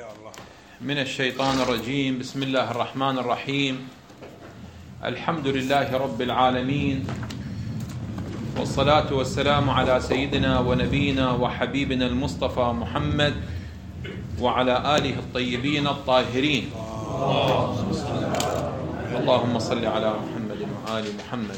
من الشيطان الرجيم. بسم الله الرحمن الرحيم. الحمد لله رب العالمين، والصلاة والسلام على سيدنا ونبينا وحبيبنا المصطفى محمد وعلى آله الطيبين الطاهرين. اللهم صل على محمد وآل محمد.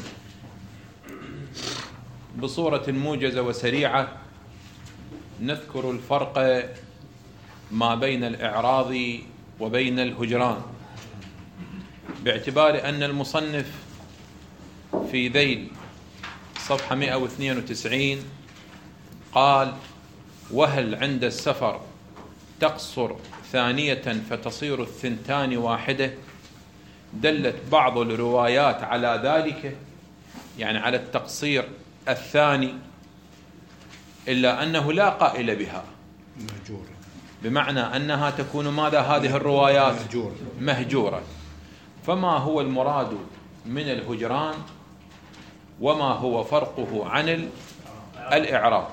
بصورة موجزة وسريعة نذكر الفرق ما بين الإعراض وبين الهجران، باعتبار أن المصنف في ذيل صفحة 192 قال: وهل عند السفر تقصر ثانية فتصير الثنتان واحدة؟ دلت بعض الروايات على ذلك، يعني على التقصير الثاني، إلا أنه لا قائل بها، بمعنى أنها تكون ماذا؟ هذه الروايات مهجورة. فما هو المراد من الهجران وما هو فرقه عن الإعراض؟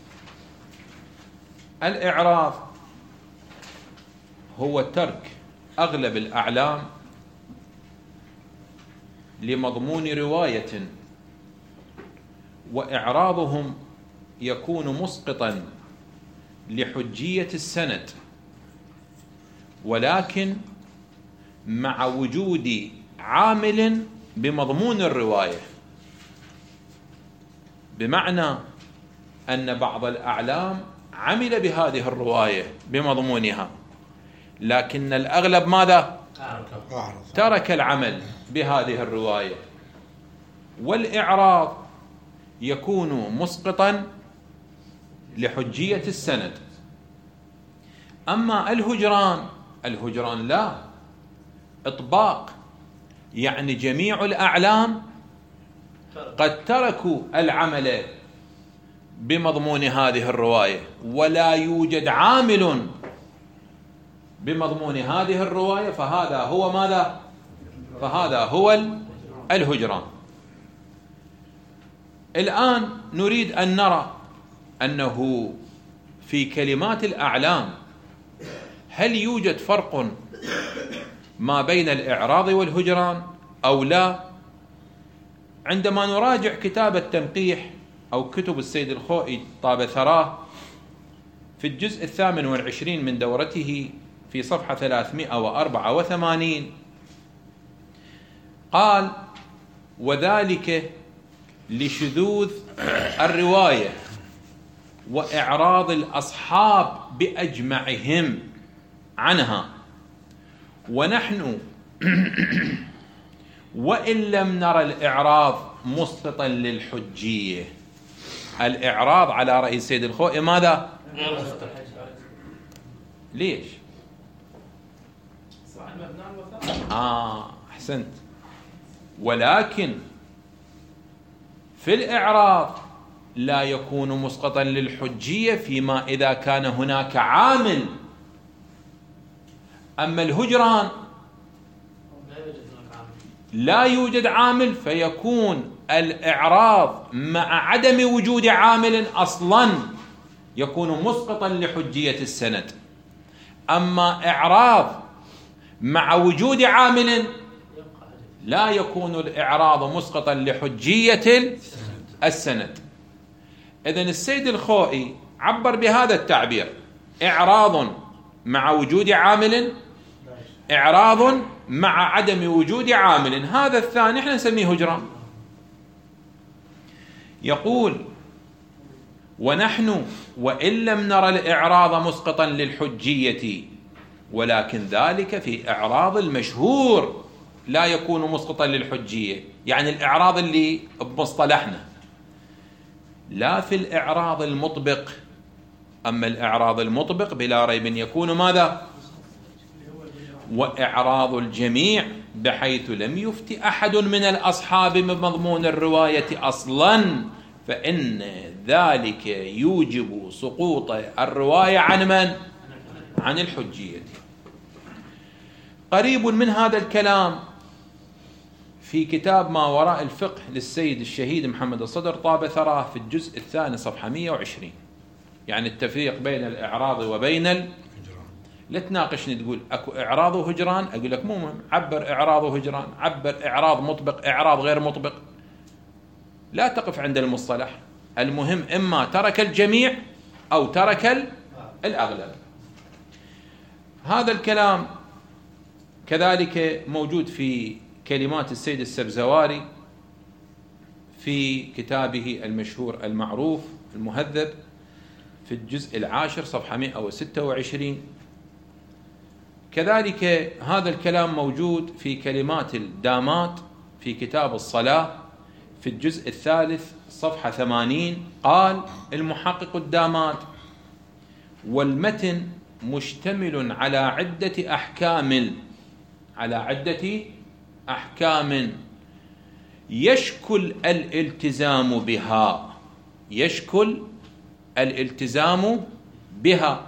الإعراض هو ترك أغلب الأعلام لمضمون رواية، وإعراضهم يكون مسقطا لحجية السند، ولكن مع وجود عامل بمضمون الرواية، بمعنى أن بعض الأعلام عمل بهذه الرواية بمضمونها، لكن الأغلب ماذا؟ ترك العمل بهذه الرواية. والإعراض يكون مسقطا لحجية السند. أما الهجران لا، إطباق، يعني جميع الأعلام قد تركوا العمل بمضمون هذه الرواية، ولا يوجد عامل بمضمون هذه الرواية، فهذا هو ماذا؟ فهذا هو الهجران. الآن نريد أن نرى أنه في كلمات الأعلام هل يوجد فرق ما بين الإعراض والهجران أو لا؟ عندما نراجع كتاب التنقيح أو كتب السيد الخوئي طاب ثراه في الجزء 28 من دورته في صفحة 384 قال: وذلك لشذوذ الرواية وإعراض الأصحاب بأجمعهم عنها، ونحن وإن لم نرى الإعراض مسقطا للحجية. الإعراض على رأي السيد الخوئي ماذا؟ ليش؟ أحسنت. ولكن في الإعراض لا يكون مسقطا للحجية فيما إذا كان هناك عامل. أما الهجران لا يوجد عامل، فيكون الإعراض مع عدم وجود عامل أصلا يكون مسقطا لحجية السند. أما إعراض مع وجود عامل لا يكون الإعراض مسقطا لحجية السند. إذن السيد الخوئي عبر بهذا التعبير: إعراض مع وجود عامل، إعراض مع عدم وجود عامل. هذا الثاني احنا نسميه هجران. يقول: ونحن وإن لم نرى الإعراض مسقطا للحجية، ولكن ذلك في إعراض المشهور لا يكون مسقطا للحجية، يعني الإعراض اللي بمصطلحنا، لا في الإعراض المطبق. أما الإعراض المطبق بلا ريب يكون ماذا؟ وإعراض الجميع، بحيث لم يفت أحد من الأصحاب بمضمون الرواية أصلا، فإن ذلك يوجب سقوط الرواية عن من؟ عن الحجية. قريب من هذا الكلام في كتاب ما وراء الفقه للسيد الشهيد محمد الصدر طاب ثراه في الجزء الثاني صفحة 120، يعني التفريق بين الإعراض وبين لا تناقشني تقول اكو اعراض وهجران، اقول لك مو مهم، عبر اعراض وهجران، عبر اعراض مطبق، اعراض غير مطبق، لا تقف عند المصطلح. المهم اما ترك الجميع او ترك الاغلب. هذا الكلام كذلك موجود في كلمات السيد السبزواري في كتابه المشهور المعروف المهذب في الجزء 10 صفحة 126. كذلك هذا الكلام موجود في كلمات الدامات في كتاب الصلاة في الجزء 3 صفحة 80. قال المحقق الدامات: والمتن مشتمل على عدة أحكام يشكل الالتزام بها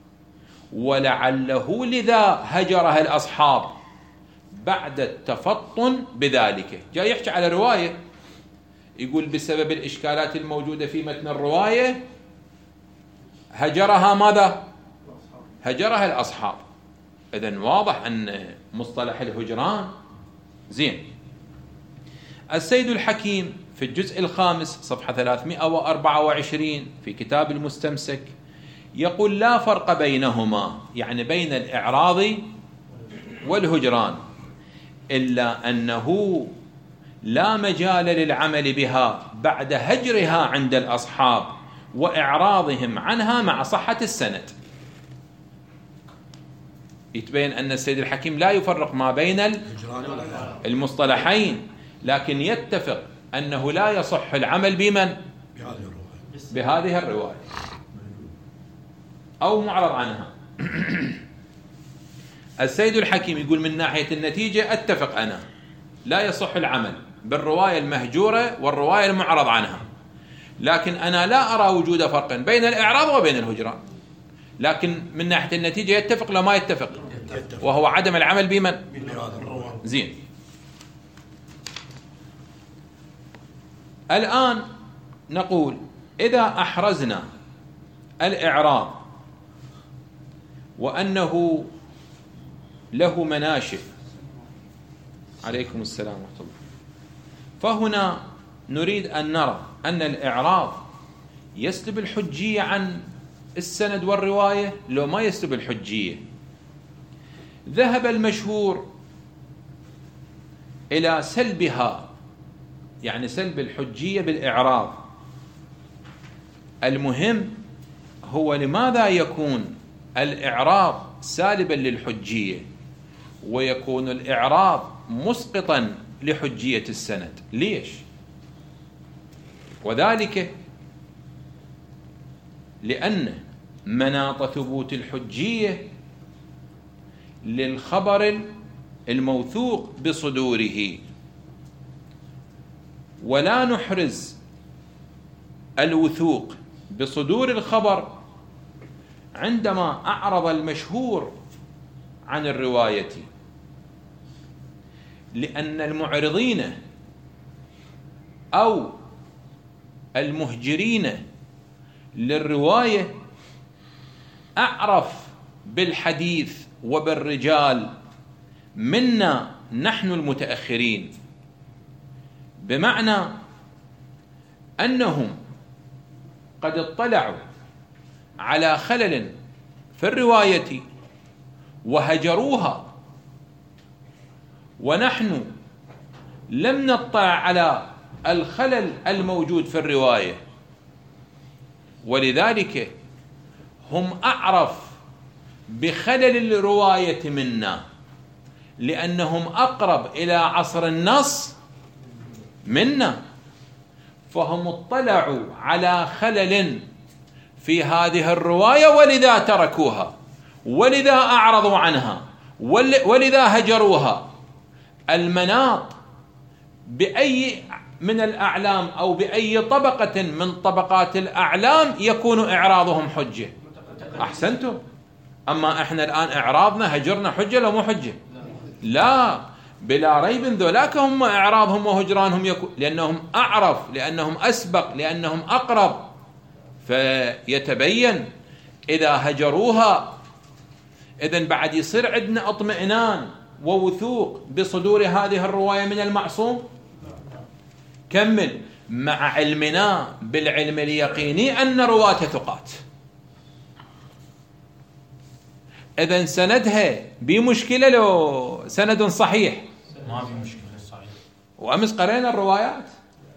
ولعله لذا هجرها الأصحاب بعد التفطن بذلك. جاي يحكي على رواية، يقول بسبب الإشكالات الموجودة في متن الرواية هجرها ماذا؟ هجرها الأصحاب. إذن واضح أن مصطلح الهجران زين. السيد الحكيم في الجزء 5 صفحة 324 في كتاب المستمسك يقول: لا فرق بينهما، يعني بين الإعراض والهجران، إلا أنه لا مجال للعمل بها بعد هجرها عند الأصحاب وإعراضهم عنها مع صحة السند. يتبين أن السيد الحكيم لا يفرق ما بين المصطلحين، لكن يتفق أنه لا يصح العمل بمن؟ بهذه الرواية أو معرض عنها. السيد الحكيم يقول من ناحية النتيجة أتفق أنا، لا يصح العمل بالرواية المهجورة والرواية المعرض عنها، لكن أنا لا أرى وجود فرق بين الإعراض وبين الهجران. لكن من ناحية النتيجة يتفق لا ما يتفق، وهو عدم العمل بمن؟ زين. الآن نقول إذا أحرزنا الإعراض وأنه له مناشئ، عليكم السلام ورحمة الله، فهنا نريد أن نرى أن الإعراض يسلب الحجية عن السند والرواية لو ما يسلب الحجية. ذهب المشهور إلى سلبها، يعني سلب الحجية بالإعراض. المهم هو لماذا يكون الإعراض سالبا للحجية ويكون الإعراض مسقطا لحجية السند؟ ليش؟ وذلك لأن مناط ثبوت الحجية للخبر الموثوق بصدوره، ولا نحرز الوثوق بصدور الخبر عندما أعرض المشهور عن الرواية، لأن المعرضين أو المهجرين للرواية أعرف بالحديث وبالرجال منا نحن المتأخرين، بمعنى أنهم قد اطلعوا على خلل في الرواية وهجروها، ونحن لم نطلع على الخلل الموجود في الرواية، ولذلك هم أعرف بخلل الرواية منا، لأنهم أقرب إلى عصر النص منا، فهم اطلعوا على خلل في هذه الرواية ولذا تركوها، ولذا أعرضوا عنها، ولذا هجروها. المناط بأي من الأعلام أو بأي طبقة من طبقات الأعلام يكون إعراضهم حجة. أحسنتم. أما إحنا الآن إعراضنا هجرنا حجة لو مو حجة؟ لا، بلا ريب ذولاك هم إعراضهم وهجرانهم يكون، لأنهم أعرف، لأنهم أسبق، لأنهم أقرب. فيتبين إذا هجروها إذن بعد يصير عندنا اطمئنان ووثوق بصدور هذه الرواية من المعصوم. كمل: مع علمنا بالعلم اليقيني أن رواة ثقات. إذن سندها بمشكلة لو سند صحيح؟ ما في مشكلة، صحيح. وأمس قرأنا الروايات.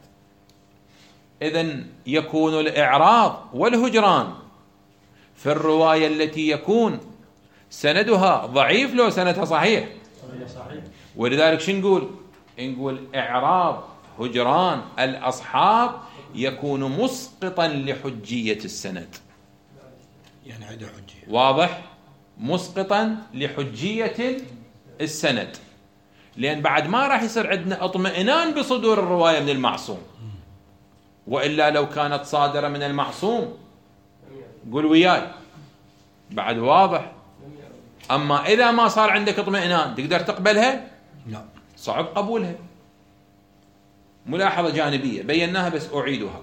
إذن يكون الإعراض والهجران في الرواية التي يكون سندها ضعيف لو سندها صحيح. ولذلك شو نقول؟ نقول إعراض هجران الأصحاب يكون مسقطا لحجية السند. يعني عنده حجية. واضح؟ مسقطا لحجية السند، لأن بعد ما راح يصير عندنا اطمئنان بصدور الرواية من المعصوم. وإلا لو كانت صادرة من المعصوم قول وياي بعد واضح. أما إذا ما صار عندك اطمئنان تقدر تقبلها؟ لا، صعب قبولها. ملاحظة جانبية بيناها بس أعيدها.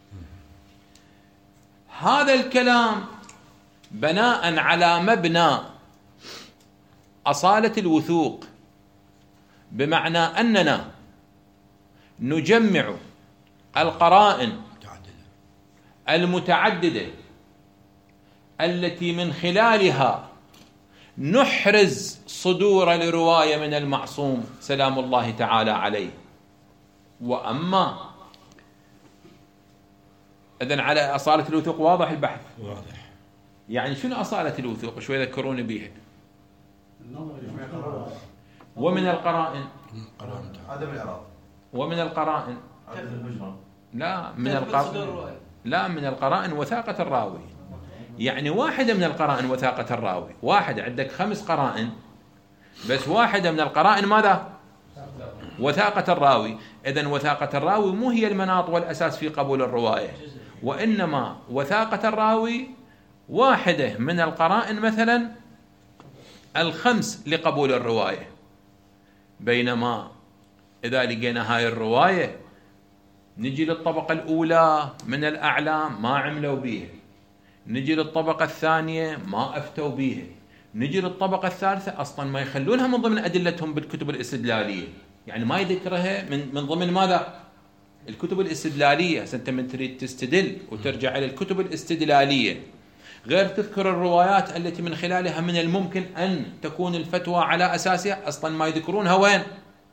هذا الكلام بناء على مبنى أصالة الوثوق، بمعنى أننا نجمع القرائن المتعددة التي من خلالها نحرز صدور لرواية من المعصوم سلام الله تعالى عليه. وأما إذن على أصالة الوثوق واضح البحث؟ واضح. يعني شنو أصالة الوثوق؟ شوي ذكروني بيها. ومن القرائن عدم الإعراض. ومن القرائن لا من القرائن وثاقة الراوي. يعني واحدة من القرائن وثاقة الراوي. واحد عندك 5 قرائن بس واحدة من القرائن ماذا؟ وثاقة الراوي. إذن وثاقة الراوي مو هي المناط والأساس في قبول الرواية، وإنما وثاقة الراوي واحدة من القرائن مثلا 5 لقبول الرواية. بينما إذا لقينا هاي الرواية نجي للطبقة الأولى من الأعلام ما عملوا بيها، نجي للطبقة الثانية ما أفتوا بيها، نجي للطبقة الثالثة أصلا ما يخلونها من ضمن أدلتهم بالكتب الاستدلالية. يعني ما يذكرها من ضمن ماذا؟ الكتب الاستدلالية. أنت من تريد تستدل وترجع إلى الكتب الاستدلالية، غير تذكر الروايات التي من خلالها من الممكن أن تكون الفتوى على أساسها، أصلا ما يذكرونها وين؟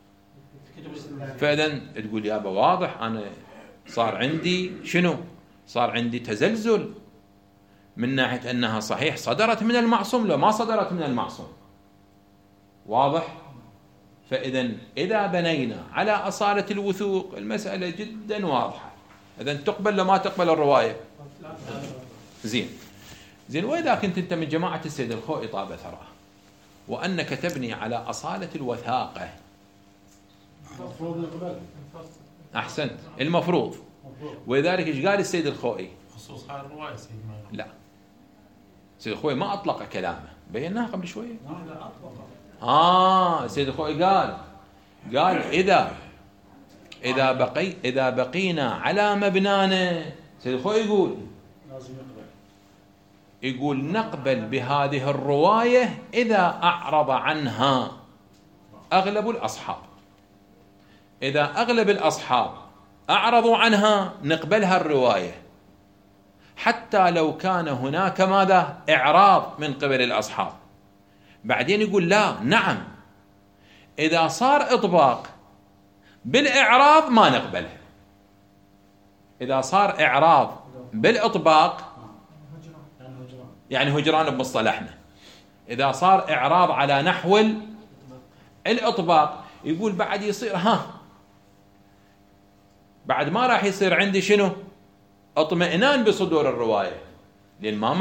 فإذن تقول يابا واضح أنا صار عندي شنو؟ صار عندي تزلزل من ناحية أنها صحيح صدرت من المعصوم لو ما صدرت من المعصوم. واضح؟ فإذن إذا بنينا على أصالة الوثوق المسألة جدا واضحة. إذن تقبل لو ما تقبل الرواية؟ زين. وإذا كنت أنت من جماعة السيد الخوئي طاب ثراه وأنك تبني على أصالة الوثاقة، أحسنت، المفروض. ولذلك إيش قال السيد الخوئي؟ خصوص هاي الرواية سيدنا. لا، السيد الخوئي ما أطلق كلامه، بيناها قبل شوية. السيد الخوئي قال إذا بقينا على مبنانا، السيد الخوئي يقول نقبل بهذه الرواية إذا أعرض عنها أغلب الأصحاب. إذا أغلب الأصحاب أعرضوا عنها نقبلها الرواية، حتى لو كان هناك ماذا؟ إعراض من قبل الأصحاب. بعدين يقول لا، نعم، إذا صار إطباق بالإعراض ما نقبلها. إذا صار إعراض بالإطباق يعني هجران بمصطلحنا، إذا صار إعراض على نحو الإطباق يقول بعد يصير بعد ما راح يصير عندي شنو؟ اطمئنان بصدور الرواية. لأن ما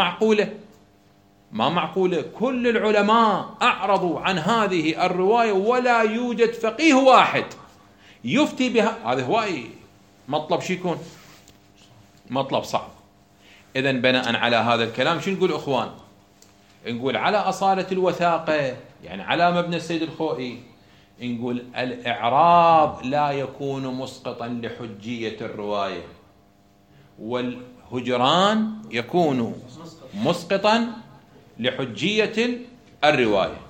معقولة كل العلماء أعرضوا عن هذه الرواية ولا يوجد فقيه واحد يفتي بها. هذا هواي مطلب شو يكون؟ مطلب صعب. إذن بناء على هذا الكلام شو نقول أخوان؟ نقول على أصالة الوثاقة، يعني على مبنى السيد الخوئي، نقول الإعراض لا يكون مسقطا لحجية الرواية، والهجران يكون مسقطا لحجية الرواية.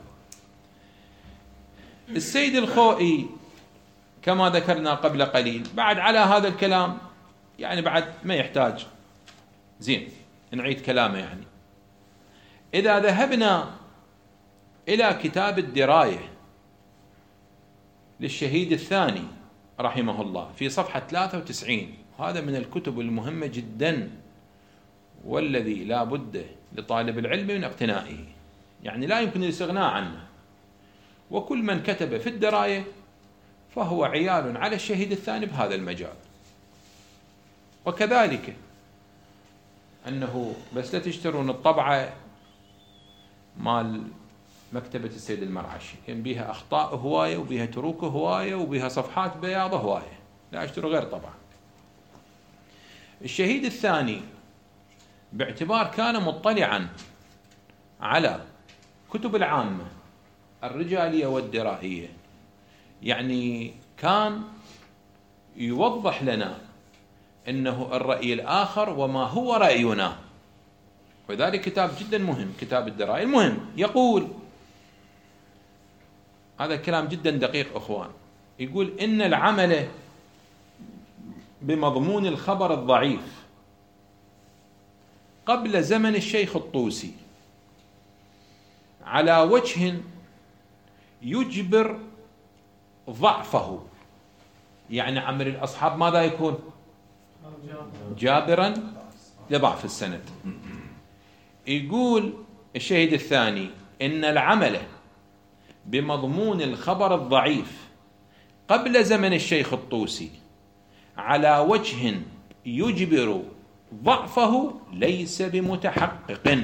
السيد الخوئي كما ذكرنا قبل قليل بعد على هذا الكلام، يعني بعد ما يحتاج زين نعيد كلامه. يعني إذا ذهبنا إلى كتاب الدراية للشهيد الثاني رحمه الله في صفحة 93، هذا من الكتب المهمة جدا والذي لا بد لطالب العلم من اقتنائه، يعني لا يمكن الاستغناء عنه. وكل من كتب في الدراية فهو عيال على الشهيد الثاني بهذا المجال. وكذلك أنه بس لا تشترون الطبعة مال مكتبة السيد المرعشي، كان بيها أخطاء هواية وبيها تروك هواية وبيها صفحات بياض هواية، لا اشتروا غير طبعا. الشهيد الثاني باعتبار كان مطلعا على كتب العامة الرجالية والدرائية، يعني كان يوضح لنا أنه الرأي الآخر وما هو رأينا. وذلك كتاب جدا مهم، كتاب الدراية المهم. يقول هذا كلام جدا دقيق أخوان، يقول إن العمل بمضمون الخبر الضعيف قبل زمن الشيخ الطوسي على وجه يجبر ضعفه، يعني عمل الأصحاب ماذا يكون؟ جابرا لضعف السند. يقول الشهيد الثاني إن العمل بمضمون الخبر الضعيف قبل زمن الشيخ الطوسي على وجه يجبر ضعفه ليس بمتحقق،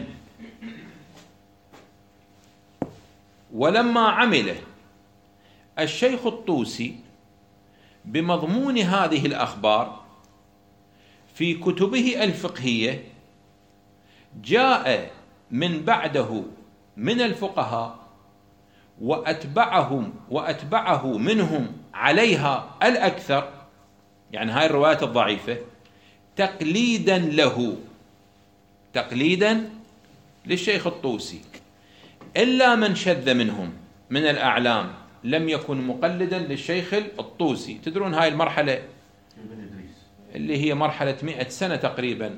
ولما عمل الشيخ الطوسي بمضمون هذه الأخبار في كتبه الفقهية جاء من بعده من الفقهاء وأتبعه منهم عليها الأكثر، يعني هاي الروايات الضعيفة تقليدا له، تقليدا للشيخ الطوسي، إلا من شذ منهم من الأعلام لم يكن مقلدا للشيخ الطوسي. تدرون هاي المرحلة اللي هي مرحلة 100 سنة تقريبا،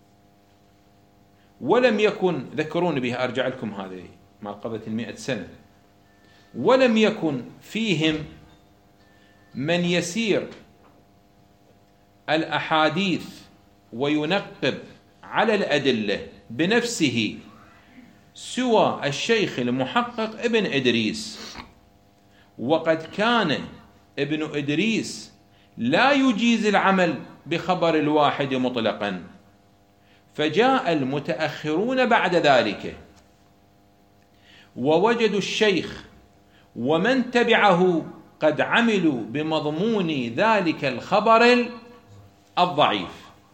ولم يكن، ذكرون بها أرجع لكم هذه ما قضت 100 سنة، ولم يكن فيهم من يسير الأحاديث وينقب على الأدلة بنفسه سوى الشيخ المحقق ابن إدريس. وقد كان ابن إدريس لا يجيز العمل بخبر الواحد مطلقا، فجاء المتأخرون بعد ذلك ووجدوا الشيخ ومن تبعه قد عملوا بمضمون ذلك الخبر الضعيف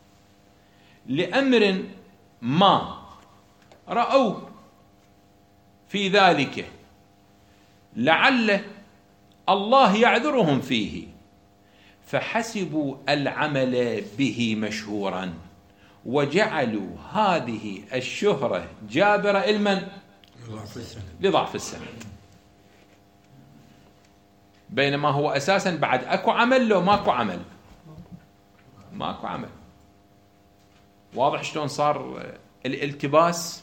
لأمر ما رأوا في ذلك لعل الله يعذرهم فيه، فحسبوا العمل به مشهورا وجعلوا هذه الشهرة جابرة المن لضعف السند، بينما هو أساسا بعد أكو عمل لو ماكو عمل، ماكو عمل. واضح شلون صار الالتباس؟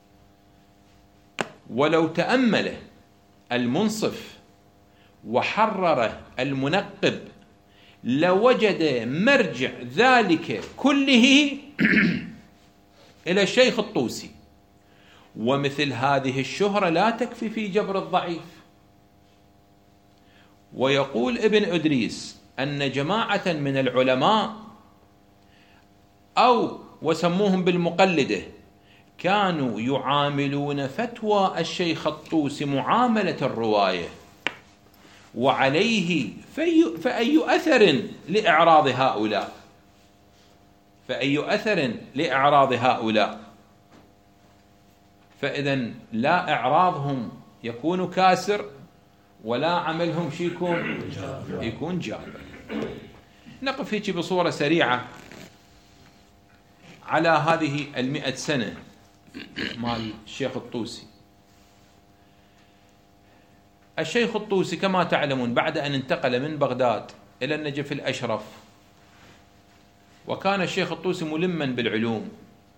ولو تأمل المنصف وحرر المنقب لوجد مرجع ذلك كله إلى الشيخ الطوسي. ومثل هذه الشهرة لا تكفي في جبر الضعيف. ويقول ابن إدريس أن جماعة من العلماء أو وسموهم بالمقلدة كانوا يعاملون فتوى الشيخ الطوسي معاملة الرواية، وعليه فأي أثر لإعراض هؤلاء، فأي أثر لإعراض هؤلاء. فإذن لا إعراضهم يكون كاسر ولا عملهم شي يكون جابر. نقف هيك بصورة سريعة على هذه 100 سنة مال الشيخ الطوسي. الشيخ الطوسي كما تعلمون بعد أن انتقل من بغداد إلى النجف الأشرف، وكان الشيخ الطوسي ملما بالعلوم،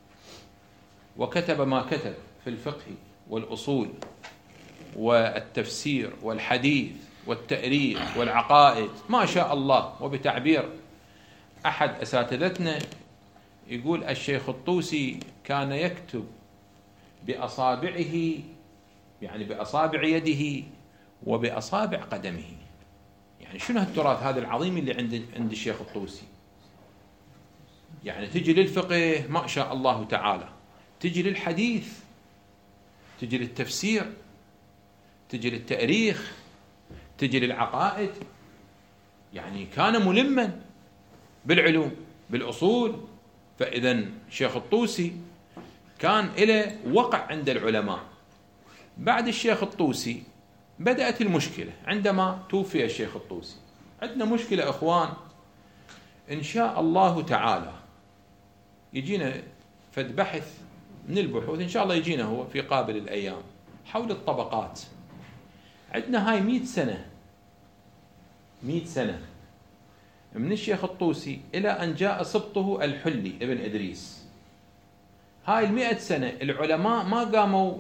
وكتب ما كتب في الفقه والأصول والتفسير والحديث والتأريخ والعقائد ما شاء الله. وبتعبير أحد أساتذتنا يقول الشيخ الطوسي كان يكتب بأصابعه، يعني بأصابع يده وبأصابع قدمه. يعني شنو هالتراث هذا العظيم اللي عند الشيخ الطوسي؟ يعني تجي للفقه ما شاء الله تعالى، تجي للحديث، تجي للتفسير، تجي للتأريخ، تجي للعقائد. يعني كان ملما بالعلوم بالأصول. فإذا الشيخ الطوسي كان له وقع عند العلماء. بعد الشيخ الطوسي بدأت المشكلة عندما توفي الشيخ الطوسي. عندنا مشكلة أخوان، إن شاء الله تعالى يجينا فد بحث من البحوث، إن شاء الله يجينا هو في قابل الأيام، حول الطبقات. عندنا هاي 100 سنة، 100 سنة من الشيخ الطوسي إلى أن جاء سبطه الحلي ابن إدريس. هاي 100 سنة العلماء ما قاموا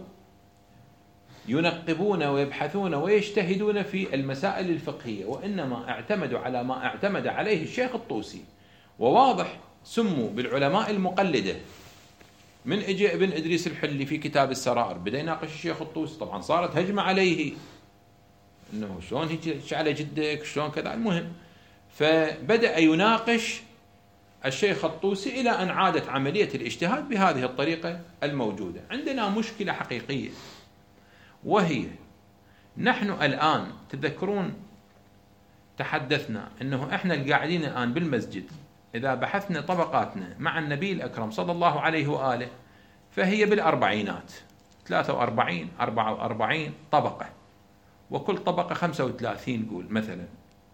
ينقبون ويبحثون ويجتهدون في المسائل الفقهية، وإنما اعتمدوا على ما اعتمد عليه الشيخ الطوسي. وواضح سموا بالعلماء المقلدة. من اجى ابن إدريس الحلي في كتاب السرائر بدأ يناقش الشيخ الطوسي، طبعا صارت هجمة عليه انه شلون هيك على جدك، شلون كذا. المهم فبدأ يناقش الشيخ الطوسي إلى أن عادت عملية الاجتهاد بهذه الطريقة الموجودة. عندنا مشكلة حقيقية، وهي نحن الآن تذكرون تحدثنا أنه إحنا القاعدين الآن بالمسجد إذا بحثنا طبقاتنا مع النبي الأكرم صلى الله عليه وآله فهي بالأربعينات، 43 44 طبقة، وكل طبقة 35 قول مثلا.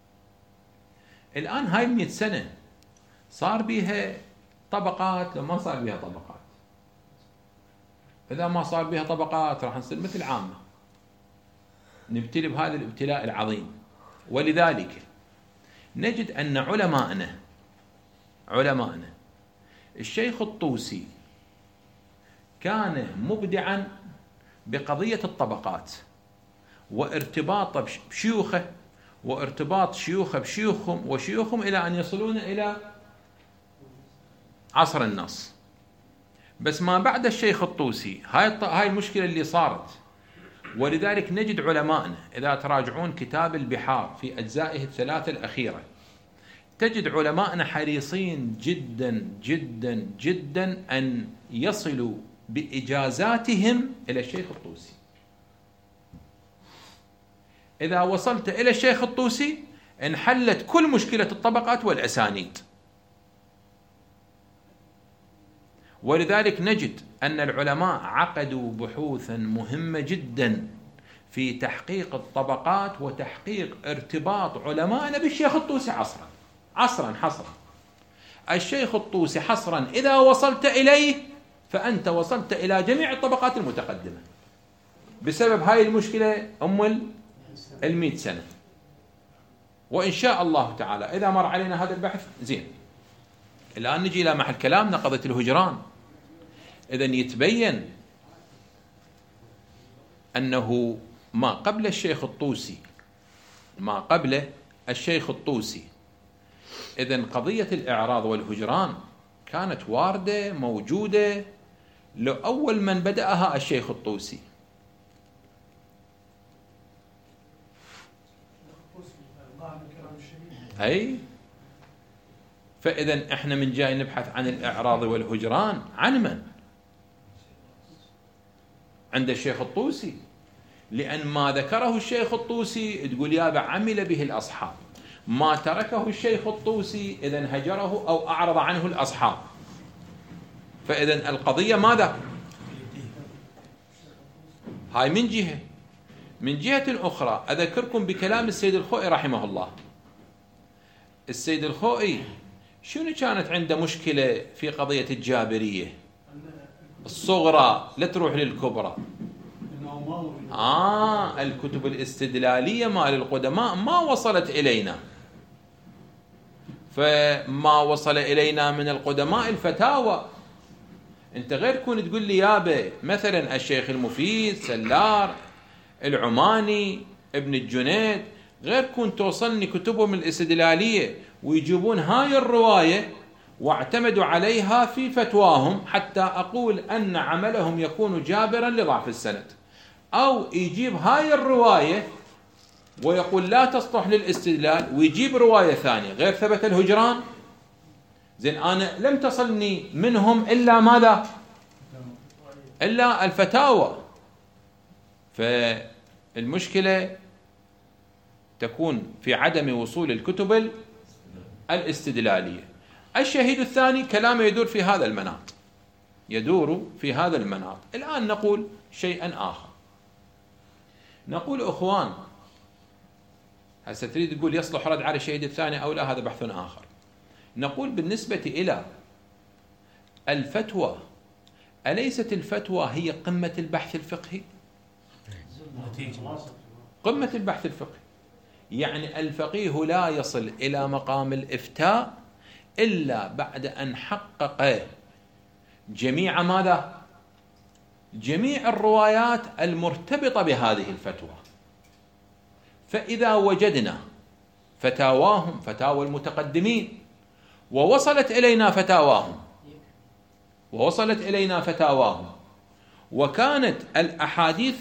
الآن هاي 100 سنة صار بيها طبقات لو ما صار بيها طبقات؟ إذا ما صار بيها طبقات راح نصير مثل عامة، نبتلي بهذا الابتلاء العظيم. ولذلك نجد أن علماءنا الشيخ الطوسي كان مبدعا بقضية الطبقات وارتباط بشيوخه وارتباط شيوخه بشيوخهم وشيوخهم إلى أن يصلون إلى عصر النص. بس ما بعد الشيخ الطوسي هاي المشكلة اللي صارت. ولذلك نجد علماءنا إذا تراجعون كتاب البحار في أجزائه الثلاثة الأخيرة تجد علماءنا حريصين جدا جدا جدا أن يصلوا بإجازاتهم إلى الشيخ الطوسي. إذا وصلت إلى الشيخ الطوسي انحلت كل مشكلة الطبقات والأسانيد. ولذلك نجد أن العلماء عقدوا بحوثا مهمة جدا في تحقيق الطبقات وتحقيق ارتباط علمائنا بالشيخ الطوسي حصرا. الشيخ الطوسي حصرا إذا وصلت إليه فأنت وصلت إلى جميع الطبقات المتقدمة بسبب هاي المشكلة 100 سنة. وإن شاء الله تعالى إذا مر علينا هذا البحث زين. الآن نجي إلى محل كلامنا قضية الهجران. إذن يتبين أنه ما قبل الشيخ الطوسي إذن قضية الإعراض والهجران كانت واردة موجودة لأول من بدأها الشيخ الطوسي. أي فإذا إحنا من جاي نبحث عن الإعراض والهجران عن من؟ عند الشيخ الطوسي. لأن ما ذكره الشيخ الطوسي تقول يابا عمل به الأصحاب، ما تركه الشيخ الطوسي إذن هجره أو أعرض عنه الأصحاب. فإذا القضية ماذا؟ هاي من جهة. من جهة أخرى أذكركم بكلام السيد الخوئي رحمه الله. السيد الخوئي شنو كانت عنده مشكلة في قضية الجابرية؟ الصغرى لا تروح للكبرى. الكتب الاستدلالية مال القدماء ما وصلت إلينا، فما وصل إلينا من القدماء الفتاوى. أنت غير كون تقول لي يابا مثلا الشيخ المفيد، سلار، العماني، ابن الجنيد، غير كون توصلني كتبهم الاستدلالية ويجيبون هاي الرواية واعتمدوا عليها في فتواهم حتى أقول أن عملهم يكون جابرا لضعف السند، أو يجيب هاي الرواية ويقول لا تصلح للاستدلال ويجيب رواية ثانية غير ثبت الهجران. زين أنا لم تصلني منهم إلا ماذا؟ إلا الفتاوى. فالمشكلة تكون في عدم وصول الكتب الاستدلالية. الشهيد الثاني كلامه يدور في هذا المناط، يدور في هذا المناط. الآن نقول شيئا آخر، نقول أخوان هسه تريد تقول يصلح رد على الشهيد الثاني أو لا، هذا بحث آخر. نقول بالنسبة إلى الفتوى، أليست الفتوى هي قمة البحث الفقهي؟ قمة البحث الفقهي، يعني الفقيه لا يصل إلى مقام الإفتاء إلا بعد أن حقق جميع ماذا؟ جميع الروايات المرتبطة بهذه الفتوى. فإذا وجدنا فتاواهم، فتاوى المتقدمين، ووصلت إلينا فتاواهم وكانت الأحاديث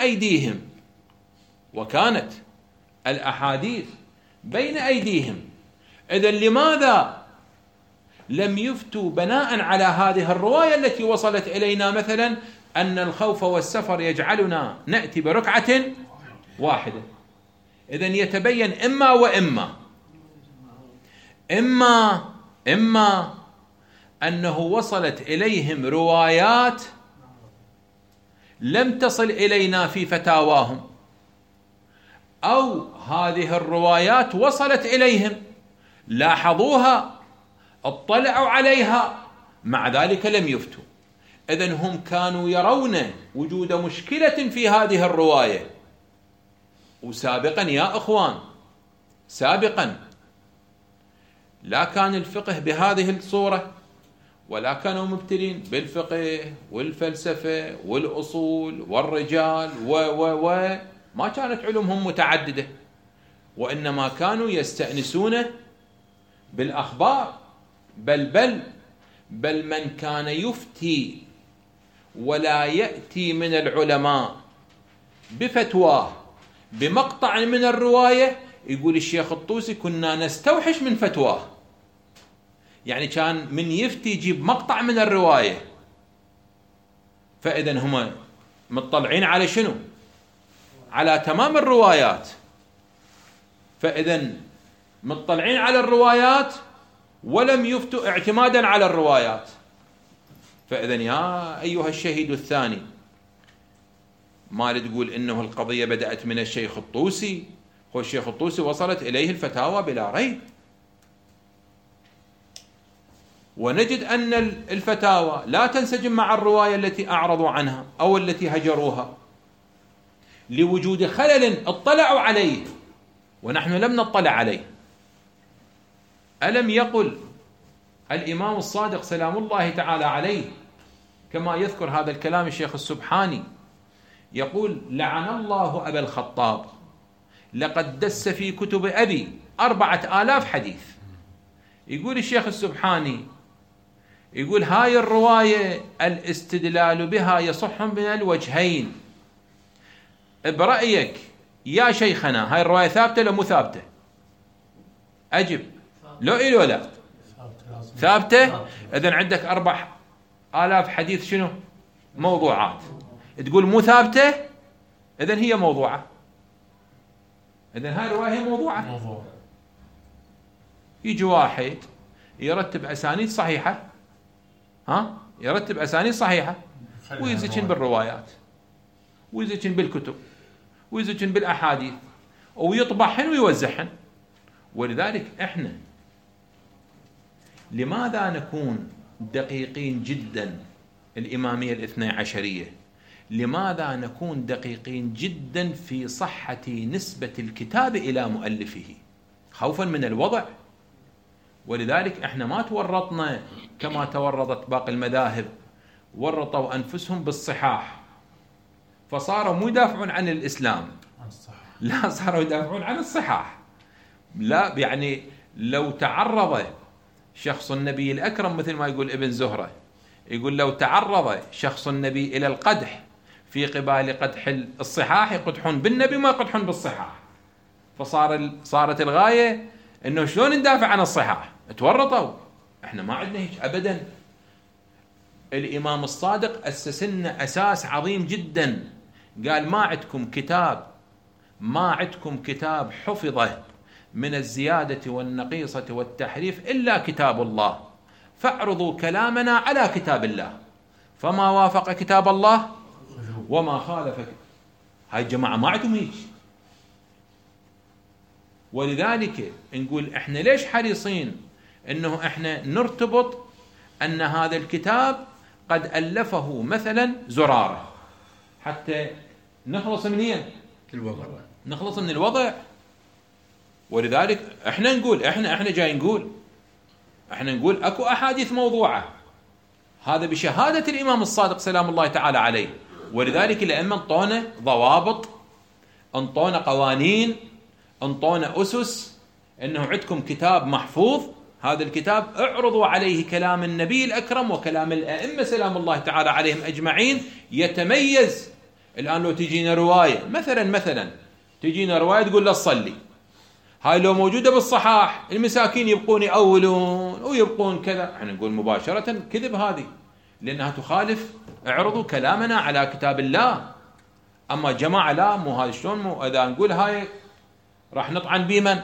بين أيديهم، إذن لماذا لم يفتوا بناء على هذه الرواية التي وصلت إلينا مثلا أن الخوف والسفر يجعلنا نأتي بركعة واحدة؟ إذن يتبين إما وإما، إما أنه وصلت إليهم روايات لم تصل إلينا في فتاواهم، أو هذه الروايات وصلت إليهم، لاحظوها، اطلعوا عليها، مع ذلك لم يفتوا. إذن هم كانوا يرون وجود مشكلة في هذه الرواية. وسابقا يا أخوان، سابقا لا كان الفقه بهذه الصورة، ولا كانوا مبتلين بالفقه والفلسفة والأصول والرجال ما كانت علومهم متعددة، وإنما كانوا يستأنسون بالأخبار. بل من كان يفتي ولا يأتي من العلماء بفتواه بمقطع من الرواية، يقول الشيخ الطوسي كنا نستوحش من فتواه. يعني كان من يفتي يجيب مقطع من الرواية. فإذن هم مطلعين على شنو؟ على تمام الروايات. فإذن مطلعين على الروايات ولم يفتوا اعتمادا على الروايات. فإذن يا أيها الشهيد الثاني، ما تقول إنه القضية بدأت من الشيخ الطوسي، هو الشيخ الطوسي وصلت إليه الفتاوى بلا ريب، ونجد أن الفتاوى لا تنسجم مع الرواية التي أعرضوا عنها أو التي هجروها لوجود خلل اطلعوا عليه ونحن لم نطلع عليه. ألم يقل الإمام الصادق سلام الله تعالى عليه كما يذكر هذا الكلام الشيخ السبحاني، يقول لعن الله أبا الخطاب لقد دس في كتب أبي 4000 حديث. يقول الشيخ السبحاني، يقول هاي الرواية الاستدلال بها يصح من الوجهين. برأيك يا شيخنا هاي الرواية ثابتة لو مو ثابتة؟ أجب لو إيه ولا ثابتة. إذن عندك 4000 حديث شنو؟ موضوعات. تقول مو ثابتة، إذن هي موضوعة. إذن هاي الرواية هي موضوعة. يجي واحد يرتب أسانيد صحيحة، يرتب أسانيد صحيحة ويزكن بالروايات ويزكن بالكتب ويزكن بالأحاديث ويطبعهن ويوزعهن. ولذلك إحنا لماذا نكون دقيقين جدا؟ الإمامية الاثني عشرية لماذا نكون دقيقين جدا في صحة نسبة الكتاب إلى مؤلفه خوفا من الوضع؟ ولذلك احنا ما تورطنا كما تورطت باقي المذاهب، ورطوا أنفسهم بالصحاح، فصاروا مو يدافعون عن الإسلام، لا صاروا يدافعون عن الصحاح. لا يعني لو تعرض شخص النبي الأكرم مثل ما يقول ابن زهرة، يقول لو تعرض شخص النبي إلى القدح في قبال قدح الصحاح يقدحون بالنبي ما يقدحون بالصحاح، فصارت الغاية إنه شلون ندافع عن الصحاح. تورطوا. احنا ما عندنا هيك أبدا. الإمام الصادق أسس لنا أساس عظيم جدا، قال ما عندكم كتاب حفظه من الزيادة والنقيصة والتحريف إلا كتاب الله، فاعرضوا كلامنا على كتاب الله، فما وافق كتاب الله وما خالف. هاي الجماعة ما عندهم هيك. ولذلك نقول احنا ليش حريصين انه احنا نرتبط ان هذا الكتاب قد ألفه مثلا زرارة حتى نخلص من الوضع، نخلص من الوضع. ولذلك احنا نقول احنا جاي نقول اكو احاديث موضوعة، هذا بشهادة الامام الصادق سلام الله تعالى عليه. ولذلك الائمة انطونا ضوابط، انطونا قوانين، انطونا اسس، انه عندكم كتاب محفوظ، هذا الكتاب اعرضوا عليه كلام النبي الأكرم وكلام الأئمة سلام الله تعالى عليهم أجمعين، يتميز. الآن لو تجينا رواية مثلا تجينا رواية تقول لا تصلي، هاي لو موجودة بالصحاح المساكين يبقون يأولون ويبقون كذا، احنا نقول مباشرة كذب هذه، لأنها تخالف. اعرضوا كلامنا على كتاب الله. أما جماعة لا، مو هذا شلون، مو إذا نقول هاي راح نطعن بمن؟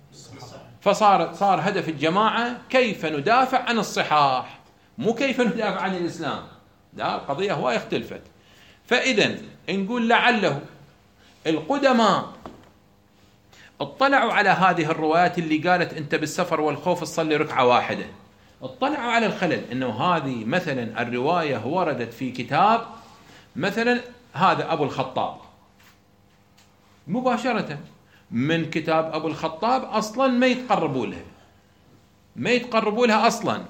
فصار هدف الجماعة كيف ندافع عن الصحاح، مو كيف ندافع عن الإسلام. لا، القضية هواي اختلفت. فإذا نقول لعله القدماء اطلعوا على هذه الروايات اللي قالت أنت بالسفر والخوف تصلي ركعة واحدة، اطلعوا على الخلل، أنه هذه مثلا الرواية وردت في كتاب مثلا هذا أبو الخطاب، مباشرة من كتاب أبو الخطاب أصلا ما يتقربوا لها أصلا.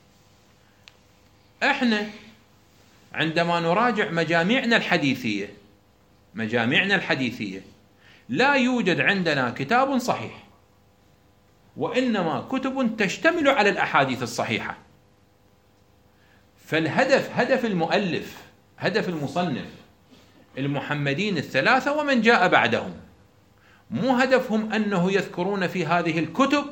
احنا عندما نراجع مجامعنا الحديثية لا يوجد عندنا كتاب صحيح، وإنما كتب تشتمل على الأحاديث الصحيحة. فالهدف، هدف المؤلف، هدف المصنف المحمدين الثلاثة ومن جاء بعدهم، مو هدفهم أنه يذكرون في هذه الكتب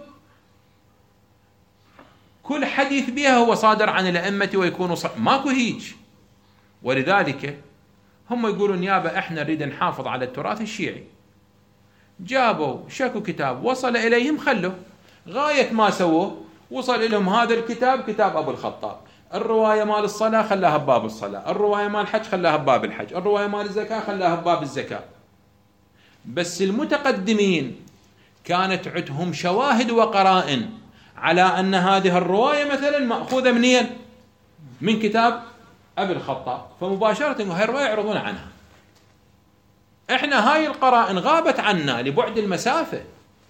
كل حديث بها هو صادر عن الأئمة ويكون ماكو هيج. ولذلك هم يقولون يابا احنا نريد نحافظ على التراث الشيعي، جابوا شكوا كتاب وصل إليهم خلوا، غاية ما سووه وصل لهم هذا الكتاب، كتاب أبو الخطاب، الرواية مال الصلاة خلاها بباب الصلاة، الرواية مال الحج خلاها بباب الحج، الرواية مال الزكاة خلاها بباب الزكاة. بس المتقدمين كانت عندهم شواهد وقرائن على أن هذه الرواية مثلا مأخوذة منين؟ من كتاب أبي الخطاب، فمباشرة هاي الرواية يعرضون عنها. احنا هاي القرائن غابت عنا لبعد المسافة.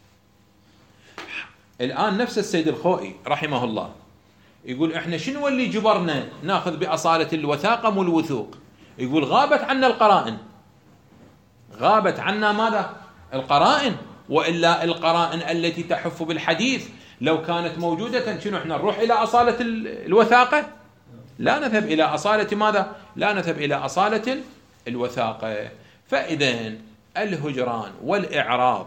الآن نفس السيد الخوئي رحمه الله يقول احنا شنو اللي جبرنا ناخذ بأصالة الوثاقة والوثوق؟ يقول غابت عنا القرائن، غابت عنا ماذا؟ القرائن. وإلا القرائن التي تحف بالحديث لو كانت موجودة شنو احنا نروح إلى أصالة الوثاقة؟ لا نذهب إلى أصالة ماذا؟ لا نذهب إلى أصالة الوثاقة. فإذا الهجران والإعراض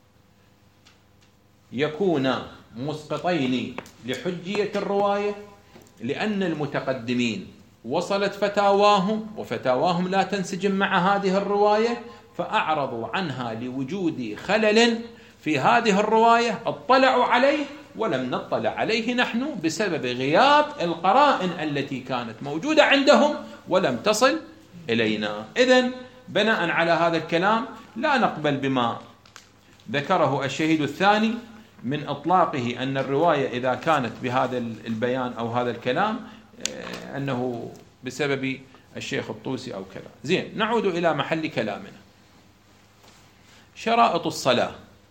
يكون مسقطين لحجية الرواية، لأن المتقدمين وصلت فتاواهم وفتاواهم لا تنسجم مع هذه الرواية، فأعرضوا عنها لوجود خلل في هذه الرواية اطلعوا عليه ولم نطلع عليه نحن بسبب غياب القرائن التي كانت موجودة عندهم ولم تصل إلينا. إذن بناء على هذا الكلام لا نقبل بما ذكره الشهيد الثاني من إطلاقه أن الرواية إذا كانت بهذا البيان أو هذا الكلام أنه بسبب الشيخ الطوسي أو كذا. زين، نعود إلى محل كلامنا. شرائط الصلاة.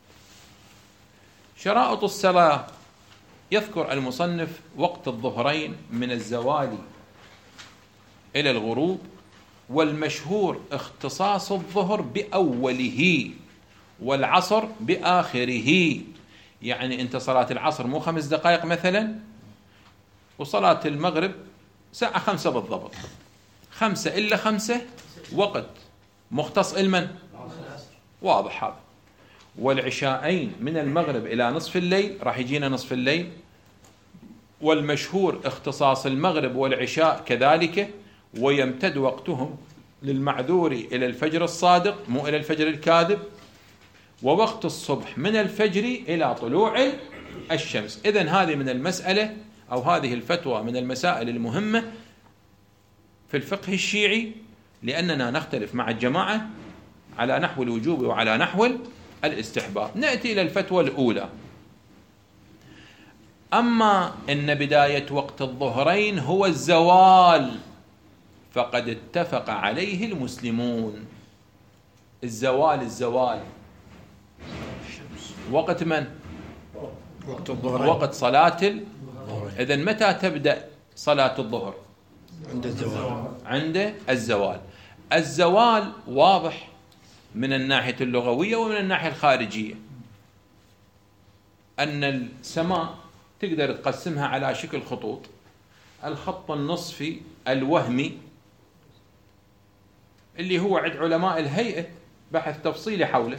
شرائط الصلاة يذكر المصنف وقت الظهرين من الزوال إلى الغروب، والمشهور اختصاص الظهر بأوله والعصر بآخره. يعني أنت صلاة العصر مو 5 دقائق مثلا، وصلاة المغرب ساعة 5 بالضبط، 5 إلا 5 وقت مختص لمن؟ واضح هذا. والعشاءين من المغرب إلى نصف الليل، راح يجينا نصف الليل. والمشهور اختصاص المغرب والعشاء كذلك، ويمتد وقتهم للمعذور إلى الفجر الصادق مو إلى الفجر الكاذب. ووقت الصبح من الفجر إلى طلوع الشمس. إذن هذه من المسألة، أو هذه الفتوى من المسائل المهمة في الفقه الشيعي، لأننا نختلف مع الجماعة على نحو الوجوب وعلى نحو الاستحباب. نأتي إلى الفتوى الأولى. أما إن بداية وقت الظهرين هو الزوال فقد اتفق عليه المسلمون. الزوال وقت من؟ وقت الظهر، وقت صلاة إذن متى تبدأ صلاة الظهر؟ عند الزوال. عند الزوال. الزوال واضح من الناحية اللغوية ومن الناحية الخارجية، أن السماء تقدر تقسمها على شكل خطوط. الخط النصفي الوهمي اللي هو عند علماء الهيئة بحث تفصيلي حوله،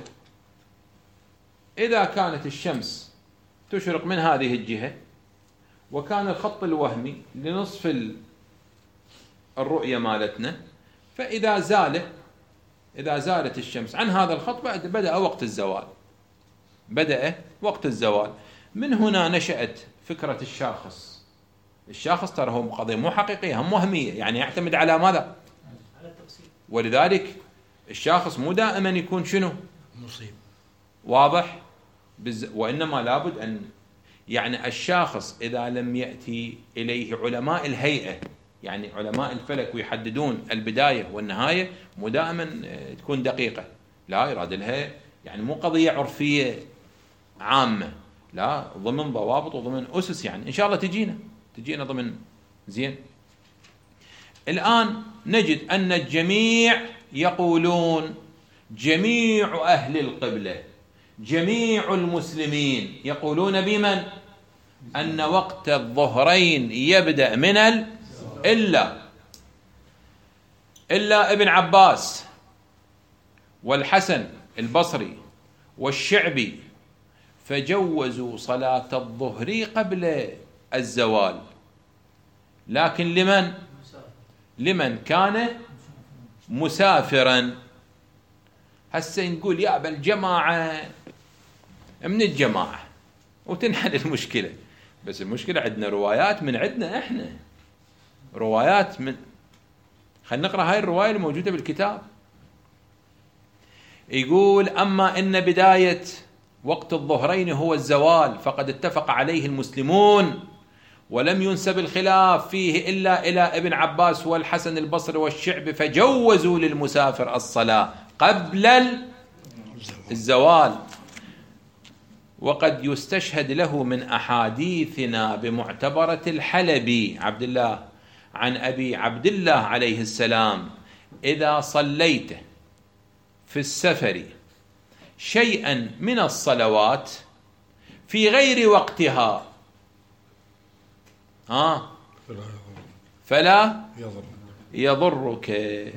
إذا كانت الشمس تشرق من هذه الجهة وكان الخط الوهمي لنصف الرؤية مالتنا، فإذا زالت الشمس عن هذا الخط بدأ وقت الزوال. بدأ وقت الزوال. من هنا نشأت فكرة الشاخص ترى هو قضية مو حقيقية، هم وهمية، يعني يعتمد على ماذا؟ ولذلك الشاخص مو دائما يكون شنو؟ مصيب. واضح؟ وإنما لابد أن يعني الشاخص إذا لم يأتي إليه علماء الهيئة، يعني علماء الفلك، ويحددون البداية والنهاية، مو دائما تكون دقيقة، لا يراد لها يعني مو قضية عرفية عامة، لا، ضمن ضوابط وضمن أسس، يعني إن شاء الله تجينا ضمن. زين، الآن نجد أن الجميع يقولون، جميع أهل القبلة، جميع المسلمين يقولون بمن؟ أن وقت الظهرين يبدأ من إلا ابن عباس والحسن البصري والشعبي، فجوزوا صلاة الظهر قبل الزوال. لكن لمن كان مسافرا. هسه نقول يا بالجماعة من الجماعة وتنحل المشكلة، بس المشكلة عندنا روايات من عندنا احنا، روايات من، خلينا نقرأ هاي الرواية الموجودة بالكتاب. يقول: أما إن بداية وقت الظهرين هو الزوال فقد اتفق عليه المسلمون، ولم ينسب الخلاف فيه إلا إلى ابن عباس والحسن البصري والشعبي، فجوزوا للمسافر الصلاة قبل الزوال. وقد يستشهد له من أحاديثنا بمعتبرة الحلبي عبد الله عن أبي عبد الله عليه السلام: إذا صليت في السفر شيئا من الصلوات في غير وقتها فلا يضرك.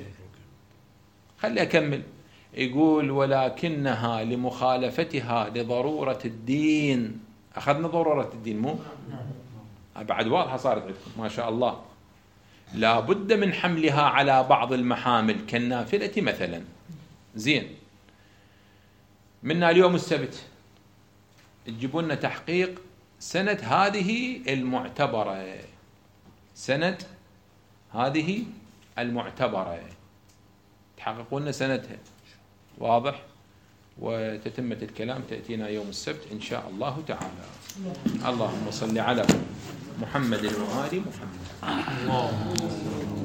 خلي أكمل. يقول: ولكنها لمخالفتها لضرورة الدين. أخذنا ضرورة الدين مو؟ بعد واضحة صارت عندكم ما شاء الله. لا بد من حملها على بعض المحامل كالنافلة مثلا. زين، منا اليوم السبت تجيبوا لنا تحقيق سنة هذه المعتبرة، سنة هذه المعتبرة تحققوا لنا سنتها، واضح؟ وتتمة الكلام تأتينا يوم السبت إن شاء الله تعالى. اللهم صل على محمد وآل محمد.